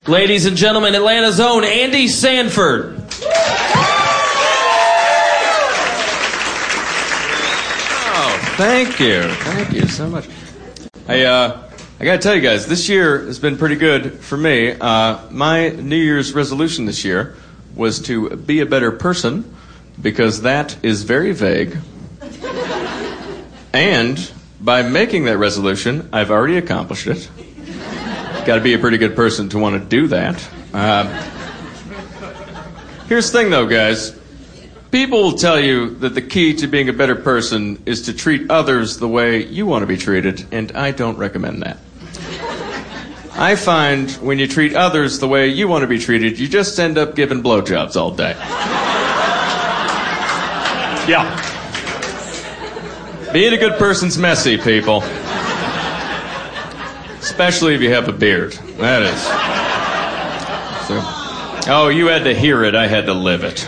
Ladies and gentlemen, Atlanta's own Andy Sanford. Oh, thank you. Thank you so much. I gotta tell you guys, this year has been pretty good for me. My New Year's resolution this year was to be a better person, because that is very vague. And by making that resolution, I've already accomplished it. Got to be a pretty good person to want to do that. Here's the thing, though, guys. People will tell you that the key to being a better person is to treat others the way you want to be treated, and I don't recommend that. I find when you treat others the way you want to be treated, you just end up giving blowjobs all day. Yeah. Being a good person's messy, people. Especially if you have a beard. That is. So, oh, you had to hear it. I had to live it.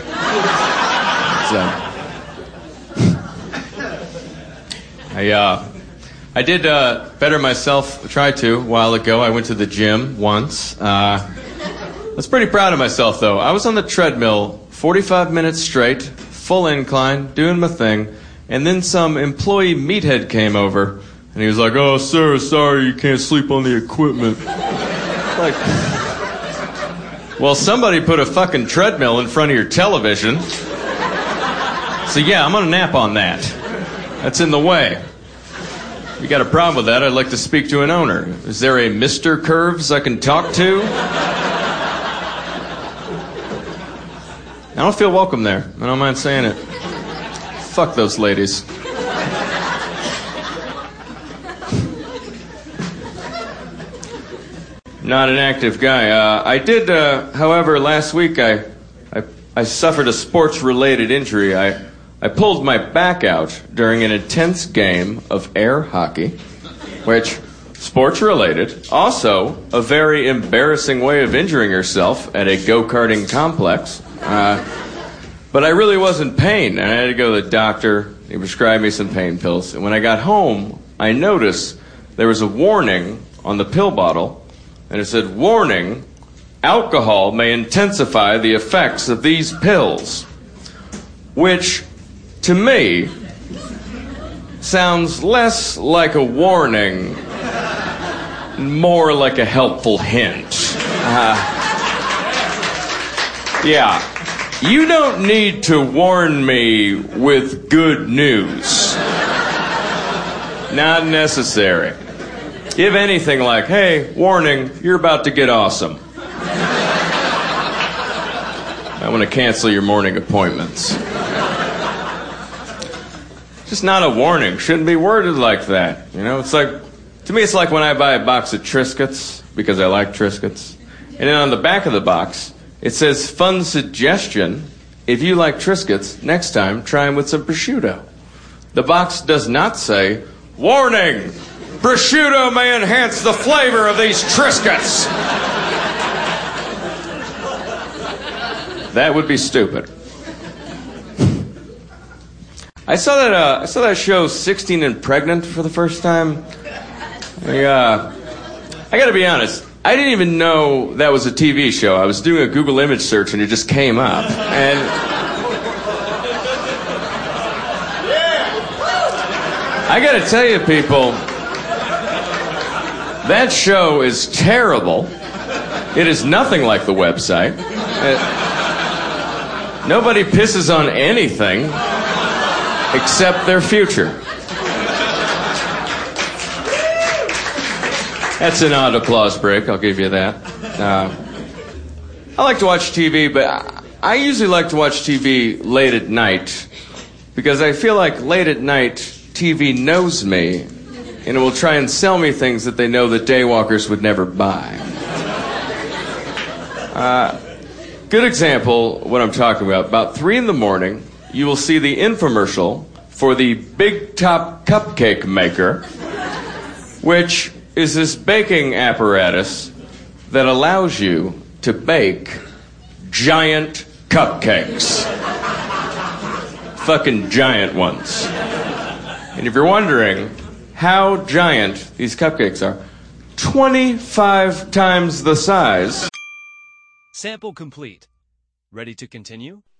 I did better myself, tried to, a while ago. I went to the gym once. I was pretty proud of myself, though. I was on the treadmill 45 minutes straight, full incline, doing my thing, and then some employee meathead came over, and he was like, "Oh, sir, sorry, you can't sleep on the equipment." Like, well, somebody put a fucking treadmill in front of your television. So yeah, I'm gonna nap on that. That's in the way. If you got a problem with that, I'd like to speak to an owner. Is there a Mr. Curves I can talk to? I don't feel welcome there. I don't mind saying it. Fuck those ladies. Not an active guy. I did, however, last week I suffered a sports-related injury. I pulled my back out during an intense game of air hockey, which, sports-related, also a very embarrassing way of injuring yourself at a go-karting complex. But I really was in pain, and I had to go to the doctor. He prescribed me some pain pills. And when I got home, I noticed there was a warning on the pill bottle, and it said, "Warning, alcohol may intensify the effects of these pills," which, to me, sounds less like a warning, more like a helpful hint. Yeah, you don't need to warn me with good news. Not necessary. If anything, like, "Hey, warning, you're about to get awesome. I want to cancel your morning appointments." Just not a warning. Shouldn't be worded like that. You know, it's like, to me, it's like when I buy a box of Triscuits, because I like Triscuits. And then on the back of the box, it says, "Fun suggestion. If you like Triscuits, next time try them with some prosciutto." The box does not say, "Warning! Prosciutto may enhance the flavor of these Triscuits." That would be stupid. I saw that show 16 and Pregnant for the first time. I gotta be honest, I didn't even know that was a TV show. I was doing a Google image search and it just came up. And I gotta tell you, people, that show is terrible. It is nothing like the website. Nobody pisses on anything except their future. That's an odd applause break, I'll give you that. I like to watch TV, but I usually like to watch TV late at night, because I feel like late at night, TV knows me, and it will try and sell me things that they know that daywalkers would never buy. Good example what I'm talking about. About 3 in the morning, you will see the infomercial for the Big Top Cupcake Maker, which is this baking apparatus that allows you to bake giant cupcakes. Fucking giant ones. And if you're wondering how giant these cupcakes are, 25 times the size Sample complete. Ready to continue?